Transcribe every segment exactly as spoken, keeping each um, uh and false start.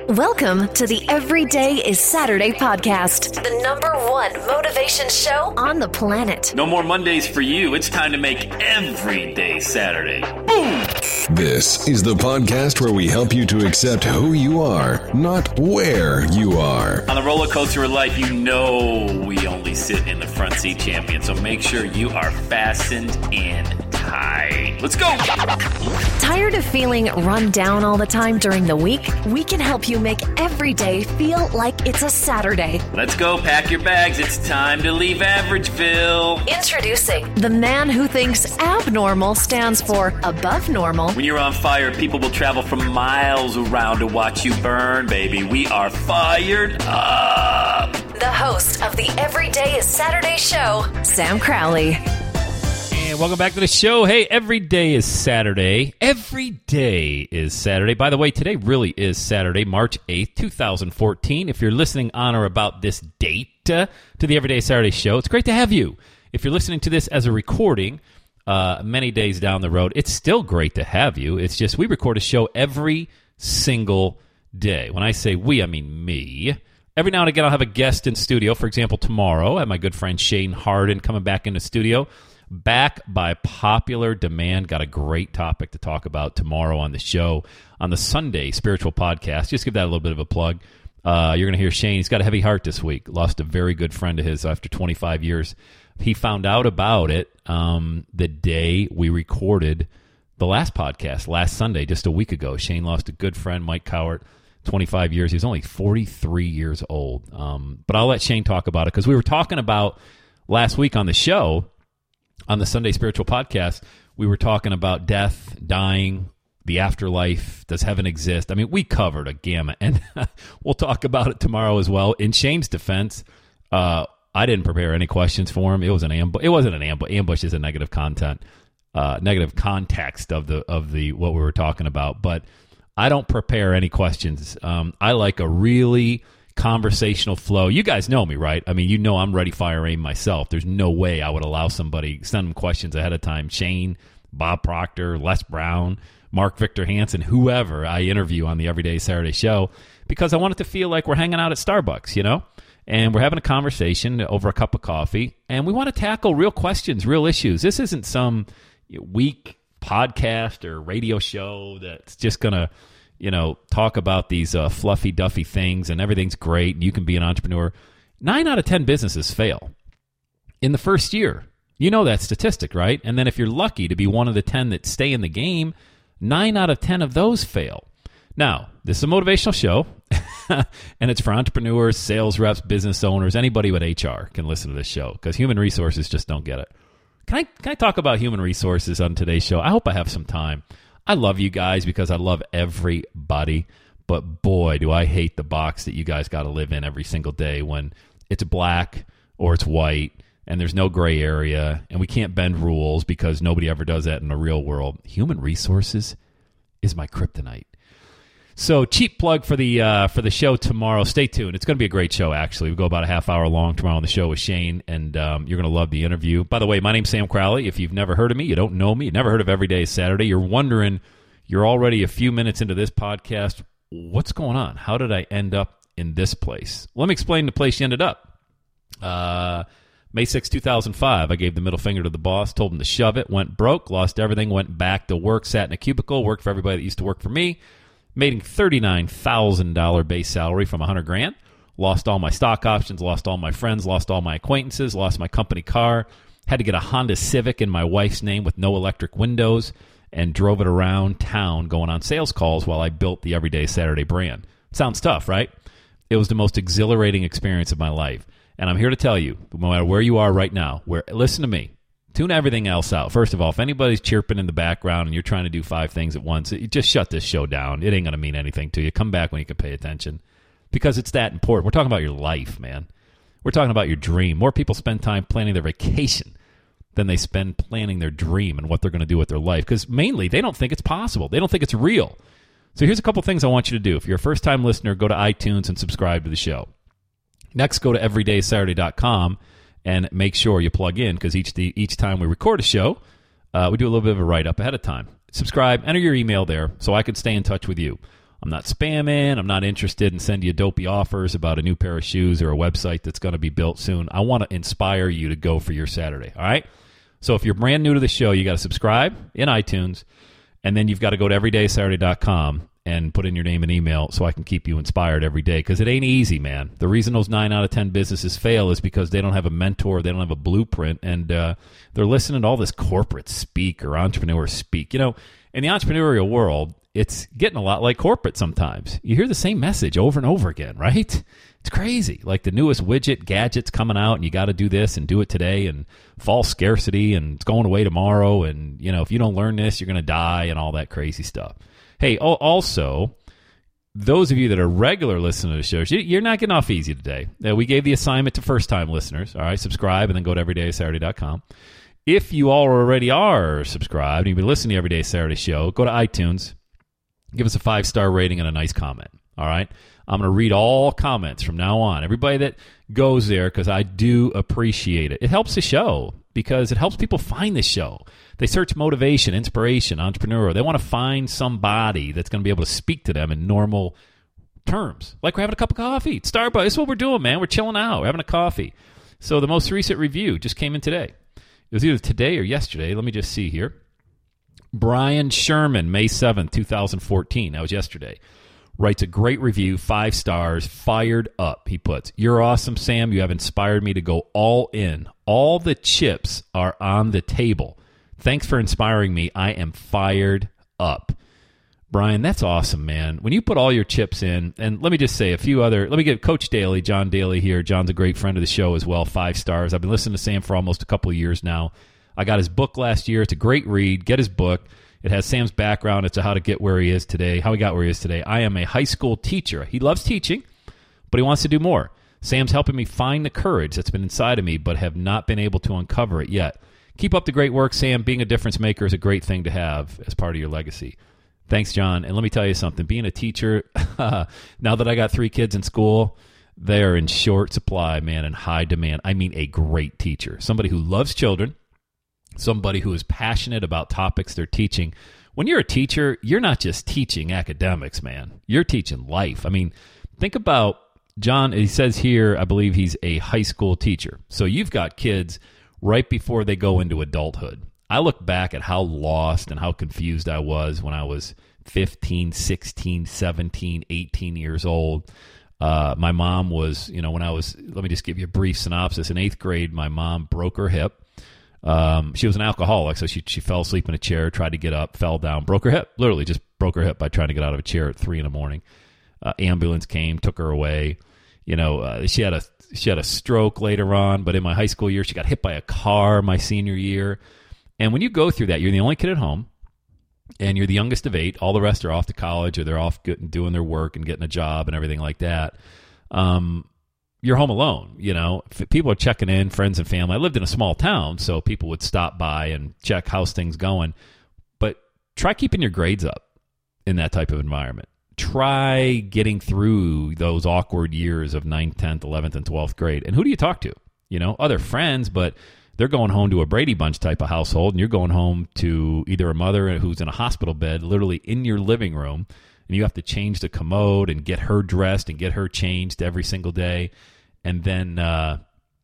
Welcome to the Everyday is Saturday podcast, the number one motivation show on the planet. No more Mondays for you. It's time to make every day Saturday. Boom! This is the podcast where we help you to accept who you are, not where you are. On the roller coaster of life, you know we only sit in the front seat, champion, so make sure you are fastened in tight. Let's go! Tired of feeling run down all the time during the week? We can help you make every day feel like it's a Saturday. Let's go, pack your bags. It's time to leave Averageville. Introducing the man who thinks abnormal stands for above normal. When you're on fire, people will travel from miles around to watch you burn, baby. We are fired up. The host of the Everyday is Saturday show, Sam Crowley. And welcome back to the show. Hey, every day is Saturday. Every day is Saturday. By the way, today really is Saturday, March eighth, twenty fourteen. If you're listening on or about this date uh, to the Everyday Saturday show, it's great to have you. If you're listening to this as a recording uh, many days down the road, it's still great to have you. It's just we record a show every single day. When I say we, I mean me. Every now and again, I'll have a guest in studio. For example, tomorrow, I have my good friend Shane Harden coming back in the studio. Back by popular demand. Got a great topic to talk about tomorrow on the show, on the Sunday Spiritual Podcast. Just give that a little bit of a plug. Uh, you're going to hear Shane. He's got a heavy heart this week. Lost a very good friend of his after twenty-five years. He found out about it um, the day we recorded the last podcast, last Sunday, just a week ago. Shane lost a good friend, Mike Cowart, twenty-five years. He was only forty-three years old. Um, but I'll let Shane talk about it because we were talking about last week on the show, on the Sunday Spiritual Podcast, we were talking about death, dying, the afterlife, does heaven exist? I mean, we covered a gamut, and we'll talk about it tomorrow as well. In Shane's defense, uh, I didn't prepare any questions for him. It was an ambush. It wasn't an ambush. Ambush is a negative content, uh, negative context of the of the what we were talking about. But I don't prepare any questions. Um, I like a really conversational flow. You guys know me, right? I mean, you know I'm ready, fire, aim myself. There's no way I would allow somebody, send them questions ahead of time. Shane, Bob Proctor, Les Brown, Mark Victor Hansen, whoever I interview on the Everyday Saturday show, because I want it to feel like we're hanging out at Starbucks, you know? And we're having a conversation over a cup of coffee, and we want to tackle real questions, real issues. This isn't some weak podcast or radio show that's just going to, you know, talk about these uh, fluffy, duffy things and everything's great and you can be an entrepreneur. Nine out of ten businesses fail in the first year. You know that statistic, right? And then if you're lucky to be one of the ten that stay in the game, nine out of ten of those fail. Now, this is a motivational show, and it's for entrepreneurs, sales reps, business owners, anybody with H R can listen to this show because human resources just don't get it. Can I, can I talk about human resources on today's show? I hope I have some time. I love you guys because I love everybody, but boy, do I hate the box that you guys got to live in every single day when it's black or it's white and there's no gray area and we can't bend rules because nobody ever does that in the real world. Human resources is my kryptonite. So cheap plug for the uh, for the show tomorrow. Stay tuned. It's going to be a great show, actually. We go about a half hour long tomorrow on the show with Shane, and um, you're going to love the interview. By the way, my name's Sam Crowley. If you've never heard of me, you don't know me, you never heard of Everyday Saturday, you're wondering, you're already a few minutes into this podcast, what's going on? How did I end up in this place? Let me explain the place you ended up. Uh, May sixth, two thousand five, I gave the middle finger to the boss, told him to shove it, went broke, lost everything, went back to work, sat in a cubicle, worked for everybody that used to work for me. Made thirty-nine thousand dollars base salary from one hundred grand. Lost all my stock options, lost all my friends, lost all my acquaintances, lost my company car. Had to get a Honda Civic in my wife's name with no electric windows and drove it around town going on sales calls while I built the Everyday Saturday brand. Sounds tough, right? It was the most exhilarating experience of my life. And I'm here to tell you, no matter where you are right now, where listen to me. Tune everything else out. First of all, if anybody's chirping in the background and you're trying to do five things at once, just shut this show down. It ain't going to mean anything to you. Come back when you can pay attention because it's that important. We're talking about your life, man. We're talking about your dream. More people spend time planning their vacation than they spend planning their dream and what they're going to do with their life because mainly they don't think it's possible. They don't think it's real. So here's a couple things I want you to do. If you're a first-time listener, go to iTunes and subscribe to the show. Next, go to everyday saturday dot com. And make sure you plug in because each the, each time we record a show, uh, we do a little bit of a write-up ahead of time. Subscribe, enter your email there so I can stay in touch with you. I'm not spamming. I'm not interested in sending you dopey offers about a new pair of shoes or a website that's going to be built soon. I want to inspire you to go for your Saturday, all right? So if you're brand new to the show, you got to subscribe in iTunes, and then you've got to go to everyday saturday dot com and put in your name and email so I can keep you inspired every day, because it ain't easy, man. The reason those nine out of ten businesses fail is because they don't have a mentor, they don't have a blueprint, and uh, they're listening to all this corporate speak or entrepreneur speak. You know, in the entrepreneurial world, it's getting a lot like corporate sometimes. You hear the same message over and over again, right? It's crazy. Like the newest widget, gadgets coming out, and you got to do this and do it today, and false scarcity, and it's going away tomorrow, and, you know, if you don't learn this, you're going to die, and all that crazy stuff. Hey, also, those of you that are regular listeners to the shows, you're not getting off easy today. We gave the assignment to first-time listeners. All right, subscribe and then go to everyday saturday dot com. If you already are subscribed and you've been listening to Everyday Saturday Show, go to iTunes, give us a five-star rating and a nice comment. All right, I'm going to read all comments from now on. Everybody that goes there, because I do appreciate it. It helps the show because it helps people find the show. They search motivation, inspiration, entrepreneur. They want to find somebody that's going to be able to speak to them in normal terms. Like we're having a cup of coffee. Starbucks, this is what we're doing, man. We're chilling out. We're having a coffee. So the most recent review just came in today. It was either today or yesterday. Let me just see here. Brian Sherman, May seventh, twenty fourteen. That was yesterday. Writes a great review, five stars, fired up. He puts, "You're awesome, Sam. You have inspired me to go all in. All the chips are on the table. Thanks for inspiring me. I am fired up." Brian, that's awesome, man. When you put all your chips in, and let me just say a few other, let me get Coach Daly, John Daly here. John's a great friend of the show as well, five stars. I've been listening to Sam for almost a couple of years now. I got his book last year. It's a great read. Get his book. It has Sam's background. It's a how to get where he is today, how he got where he is today. I am a high school teacher. He loves teaching, but he wants to do more. Sam's helping me find the courage that's been inside of me, but have not been able to uncover it yet. Keep up the great work, Sam. Being a difference maker is a great thing to have as part of your legacy. Thanks, John. And let me tell you something. Being a teacher, now that I got three kids in school, they're in short supply, man, and high demand. I mean a great teacher, somebody who loves children, somebody who is passionate about topics they're teaching. When you're a teacher, you're not just teaching academics, man. You're teaching life. I mean, think about John. He says here, I believe he's a high school teacher. So you've got kids right before they go into adulthood. I look back at how lost and how confused I was when I was fifteen, sixteen, seventeen, eighteen years old. Uh, my mom was, you know, when I was, let me just give you a brief synopsis. In eighth grade, my mom broke her hip. Um, she was an alcoholic, so she she fell asleep in a chair, tried to get up, fell down, broke her hip. Literally just broke her hip by trying to get out of a chair at three in the morning. Uh, ambulance came, took her away. You know, uh, she had a she had a stroke later on, but in my high school year, she got hit by a car my senior year. And when you go through that, you're the only kid at home, and you're the youngest of eight. All the rest are off to college, or they're off getting, doing their work and getting a job and everything like that. Um, you're home alone, you know. If people are checking in, friends and family. I lived in a small town, so people would stop by and check how's things going. But try keeping your grades up in that type of environment. Try getting through those awkward years of ninth, tenth, eleventh, and twelfth grade. And who do you talk to? You know, other friends, but they're going home to a Brady Bunch type of household, and you're going home to either a mother who's in a hospital bed, literally in your living room, and you have to change the commode and get her dressed and get her changed every single day. And then, uh,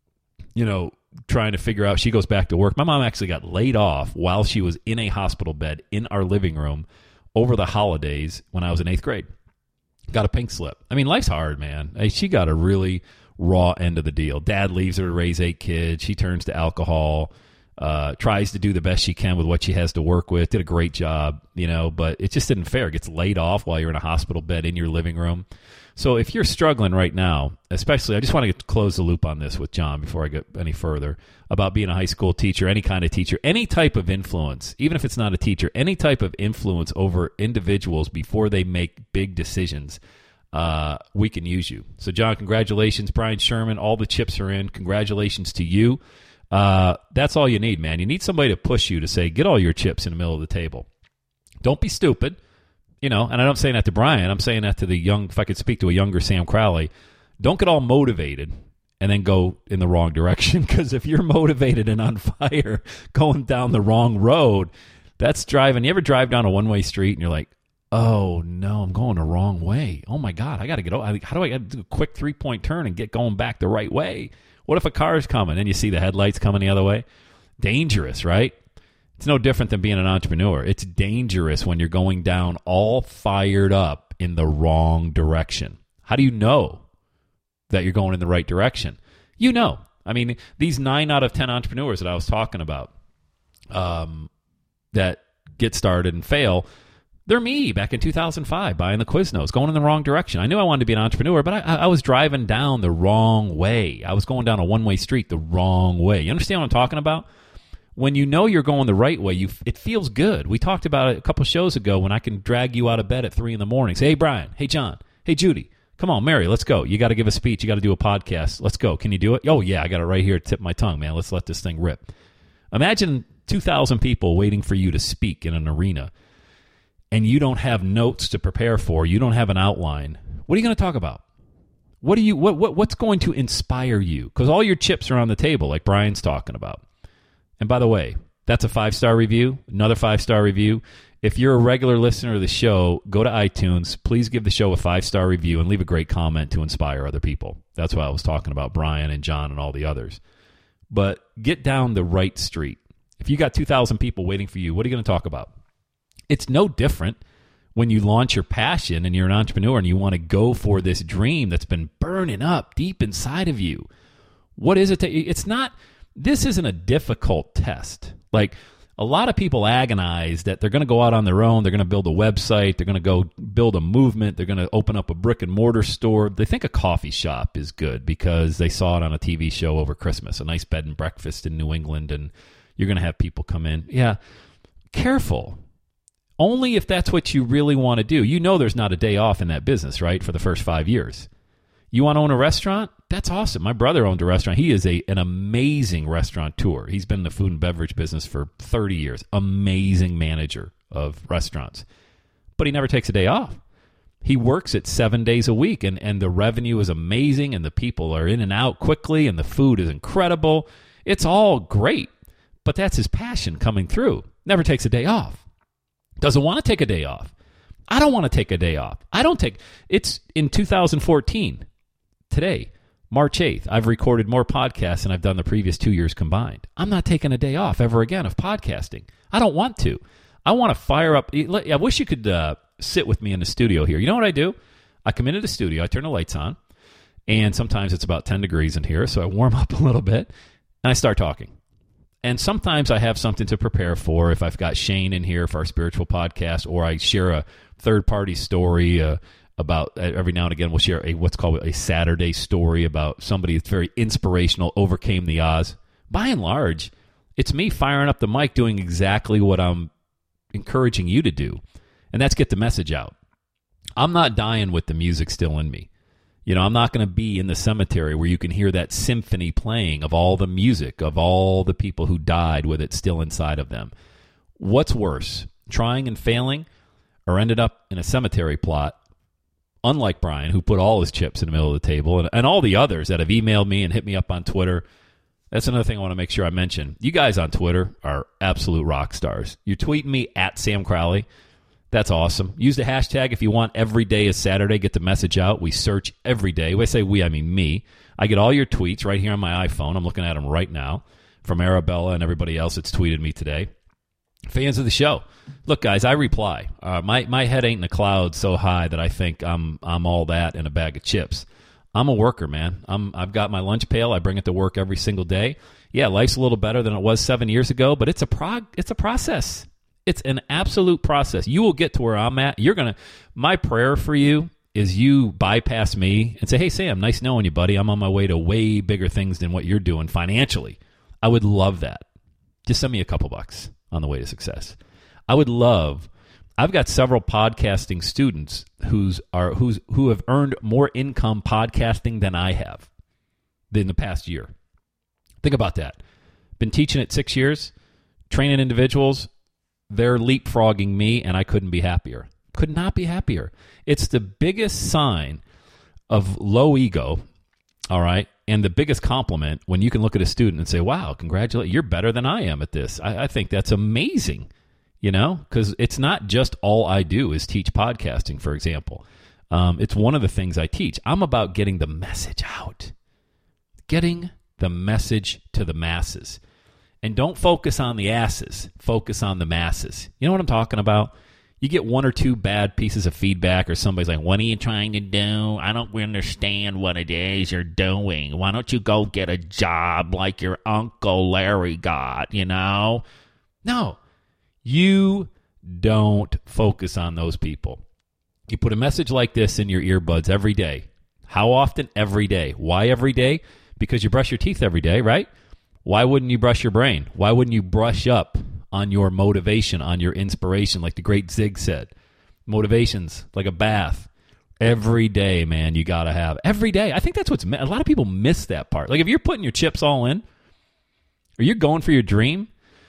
you know, trying to figure out, she goes back to work. My mom actually got laid off while she was in a hospital bed in our living room over the holidays when I was in eighth grade. Got a pink slip. I mean, life's hard, man. Hey, she got a really raw end of the deal. Dad leaves her to raise eight kids. She turns to alcohol, uh, tries to do the best she can with what she has to work with. Did a great job, you know, but it just didn't fair. Gets laid off while you're in a hospital bed in your living room. So if you're struggling right now, especially, I just want to close the loop on this with John before I get any further about being a high school teacher, any kind of teacher, any type of influence, even if it's not a teacher, any type of influence over individuals before they make big decisions. Uh, we can use you. So, John, congratulations. Brian Sherman, all the chips are in. Congratulations to you. Uh, that's all you need, man. You need somebody to push you to say, get all your chips in the middle of the table. Don't be stupid. You know, and I'm not saying that to Brian. I'm saying that to the young, if I could speak to a younger Sam Crowley, don't get all motivated and then go in the wrong direction. Because if you're motivated and on fire going down the wrong road, that's driving. You ever drive down a one-way street and you're like, oh, no, I'm going the wrong way. Oh, my God, I got to get over. How do I get do a quick three-point turn and get going back the right way? What if a car is coming and you see the headlights coming the other way? Dangerous, right? It's no different than being an entrepreneur. It's dangerous when you're going down all fired up in the wrong direction. How do you know that you're going in the right direction? You know. I mean, these nine out of ten entrepreneurs that I was talking about um, that get started and fail, they're me back in two thousand five buying the Quiznos, going in the wrong direction. I knew I wanted to be an entrepreneur, but I, I was driving down the wrong way. I was going down a one-way street the wrong way. You understand what I'm talking about? When you know you're going the right way, you it feels good. We talked about it a couple shows ago when I can drag you out of bed at three in the morning. Say, hey, Brian. Hey, John. Hey, Judy. Come on, Mary, let's go. You got to give a speech. You got to do a podcast. Let's go. Can you do it? Oh, yeah, I got it right here. Tip my tongue, man. Let's let this thing rip. Imagine two thousand people waiting for you to speak in an arena, and you don't have notes to prepare for. You don't have an outline. What are you going to talk about? What are you? What, what What's going to inspire you? Because all your chips are on the table, like Brian's talking about. And by the way, that's a five-star review, another five-star review. If you're a regular listener of the show, go to iTunes. Please give the show a five-star review and leave a great comment to inspire other people. That's why I was talking about Brian and John and all the others. But get down the right street. If you got two thousand people waiting for you, what are you going to talk about? It's no different when you launch your passion and you're an entrepreneur and you want to go for this dream that's been burning up deep inside of you. What is it? To, it's not... This isn't a difficult test. Like, a lot of people agonize that they're going to go out on their own, they're going to build a website, they're going to go build a movement, they're going to open up a brick and mortar store. They think a coffee shop is good because they saw it on a T V show over Christmas, a nice bed and breakfast in New England, and you're going to have people come in. Yeah, careful. Only if that's what you really want to do. You know there's not a day off in that business, right, for the first five years. You want to own a restaurant? That's awesome. My brother owned a restaurant. He is a an amazing restaurateur. He's been in the food and beverage business for thirty years. Amazing manager of restaurants. But he never takes a day off. He works it seven days a week, and, and the revenue is amazing, and the people are in and out quickly, and the food is incredible. It's all great, but that's his passion coming through. Never takes a day off. Doesn't want to take a day off. I don't want to take a day off. I don't take... It's in two thousand fourteen. Today, March eighth, I've recorded more podcasts than I've done the previous two years combined. I'm not taking a day off ever again of podcasting. I don't want to. I want to fire up. I wish you could uh, sit with me in the studio here. You know what I do? I come into the studio, I turn the lights on, and sometimes it's about ten degrees in here, so I warm up a little bit, and I start talking. And sometimes I have something to prepare for if I've got Shane in here for our spiritual podcast, or I share a third-party story uh, about, every now and again we'll share a what's called a Saturday story about somebody that's very inspirational, overcame the odds. By and large, it's me firing up the mic doing exactly what I'm encouraging you to do, and that's get the message out. I'm not dying with the music still in me. You know, I'm not going to be in the cemetery where you can hear that symphony playing of all the music, of all the people who died with it still inside of them. What's worse, trying and failing, or ended up in a cemetery plot, unlike Brian, who put all his chips in the middle of the table, and, and all the others that have emailed me and hit me up on Twitter. That's another thing I want to make sure I mention. You guys on Twitter are absolute rock stars. You're tweeting me at Sam Crowley. That's awesome. Use the hashtag if you want. Every day is Saturday. Get the message out. We search every day. When I say we, I mean me. I get all your tweets right here on my iPhone. I'm looking at them right now from Arabella and everybody else that's tweeted me today. Fans of the show. Look, guys, I reply. Uh, my my head ain't in the clouds so high that I think I'm I'm all that in a bag of chips. I'm a worker, man. I'm I've got my lunch pail. I bring it to work every single day. Yeah, life's a little better than it was seven years ago, but it's a prog it's a process. It's an absolute process. You will get to where I'm at. You're gonna. My prayer for you is you bypass me and say, "Hey, Sam, nice knowing you, buddy. I'm on my way to way bigger things than what you're doing financially." I would love that. Just send me a couple bucks on the way to success. I would love. I've got several podcasting students who's are who's who have earned more income podcasting than I have in the past year. Think about that. Been teaching it six years, training individuals. They're leapfrogging me, and I couldn't be happier. Could not be happier. It's the biggest sign of low ego, all right, and the biggest compliment when you can look at a student and say, wow, congratulations, you're better than I am at this. I, I think that's amazing. you know, because it's not just all I do is teach podcasting, for example. Um, it's one of the things I teach. I'm about getting the message out, getting the message to the masses. And don't focus on the asses. Focus on the masses. You know what I'm talking about? You get one or two bad pieces of feedback or somebody's like, what are you trying to do? I don't understand what it is you're doing. Why don't you go get a job like your Uncle Larry got, you know? No, you don't focus on those people. You put a message like this in your earbuds every day. How often? Every day. Why every day? Because you brush your teeth every day, right? Why wouldn't you brush your brain? Why wouldn't you brush up on your motivation, on your inspiration, like the great Zig said? Motivation's like a bath. Every day, man, you got to have. Every day. I think that's what's... A lot of people miss that part. Like if you're putting your chips all in, or you're going for your dream,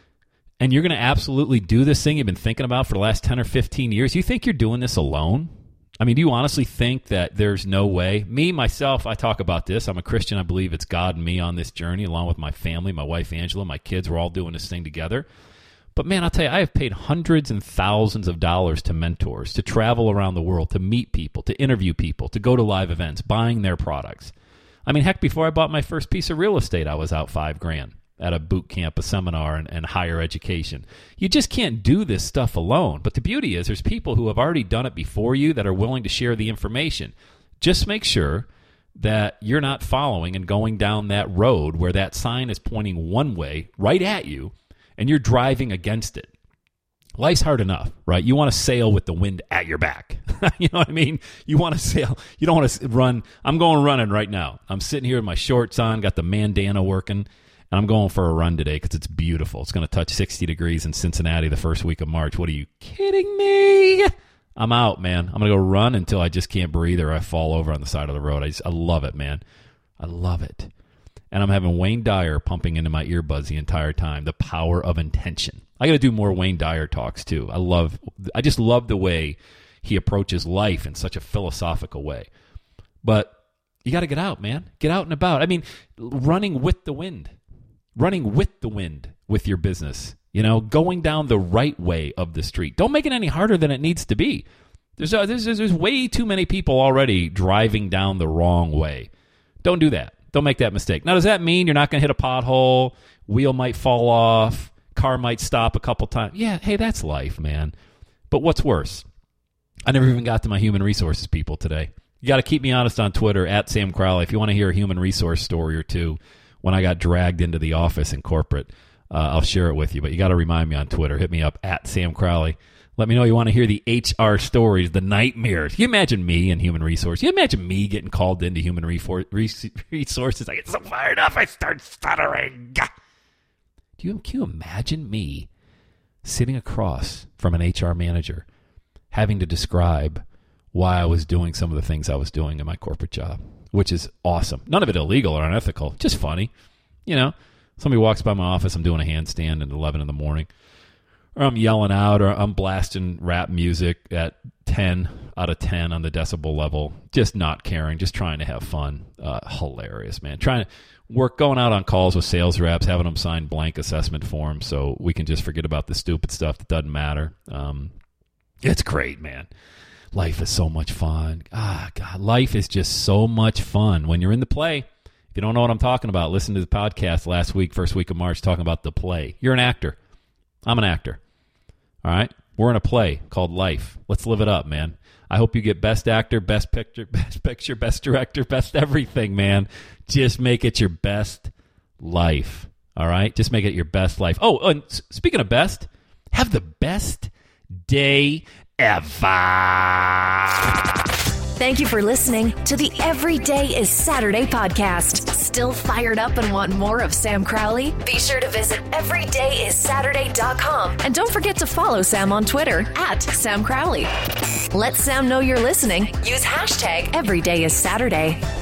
and you're going to absolutely do this thing you've been thinking about for the last ten or fifteen years, you think you're doing this alone? I mean, do you honestly think that there's no way? Me, myself, I talk about this. I'm a Christian. I believe it's God and me on this journey, along with my family, my wife, Angela, my kids. We're all doing this thing together. But, man, I'll tell you, I have paid hundreds and thousands of dollars to mentors, to travel around the world, to meet people, to interview people, to go to live events, buying their products. I mean, heck, before I bought my first piece of real estate, I was out five grand at a boot camp, a seminar, and, and higher education. You just can't do this stuff alone. But the beauty is there's people who have already done it before you that are willing to share the information. Just make sure that you're not following and going down that road where that sign is pointing one way right at you and you're driving against it. Life's hard enough, right? You want to sail with the wind at your back. You know what I mean? You want to sail. You don't want to run. I'm going running right now. I'm sitting here with my shorts on, got the bandana working. And I'm going for a run today because it's beautiful. It's going to touch sixty degrees in Cincinnati the first week of March. What are you kidding me? I'm out, man. I'm going to go run until I just can't breathe or I fall over on the side of the road. I, just, I love it, man. I love it. And I'm having Wayne Dyer pumping into my earbuds the entire time. The power of intention. I got to do more Wayne Dyer talks too. I love. I just love the way he approaches life in such a philosophical way. But you got to get out, man. Get out and about. I mean, running with the wind. Running with the wind with your business, you know, going down the right way of the street. Don't make it any harder than it needs to be. There's, uh, there's, there's way too many people already driving down the wrong way. Don't do that. Don't make that mistake. Now, does that mean you're not going to hit a pothole? Wheel might fall off. Car might stop a couple times. Yeah, hey, that's life, man. But what's worse? I never even got to my human resources people today. You got to keep me honest on Twitter, at Sam Crowley. If you want to hear a human resource story or two, when I got dragged into the office in corporate, uh, I'll share it with you. But you got to remind me on Twitter. Hit me up at Sam Crowley. Let me know you want to hear the H R stories, the nightmares. Can you imagine me in human resources? Can you imagine me getting called into human resources? I get so fired up, I start stuttering. Do you, can you imagine me sitting across from an H R manager having to describe why I was doing some of the things I was doing in my corporate job? Which is awesome. None of it illegal or unethical. Just funny. You know, somebody walks by my office, I'm doing a handstand at eleven in the morning. Or I'm yelling out, or I'm blasting rap music at ten out of ten on the decibel level. Just not caring, just trying to have fun. Uh, hilarious, man. Trying to work, going out on calls with sales reps, having them sign blank assessment forms so we can just forget about the stupid stuff that doesn't matter. Um, it's great, man. Life is so much fun. Ah, God, life is just so much fun when you're in the play. If you don't know what I'm talking about, listen to the podcast last week, first week of March, talking about the play. You're an actor. I'm an actor. All right? We're in a play called life. Let's live it up, man. I hope you get best actor, best picture, best picture, best director, best everything, man. Just make it your best life. All right? Just make it your best life. Oh, and speaking of best, have the best day ever. Thank you for listening to the Every Day is Saturday podcast. Still fired up and want more of Sam Crowley? Be sure to visit every day is saturday dot com. And don't forget to follow Sam on Twitter at Sam Crowley. Let Sam know you're listening. Use hashtag Every Day is Saturday.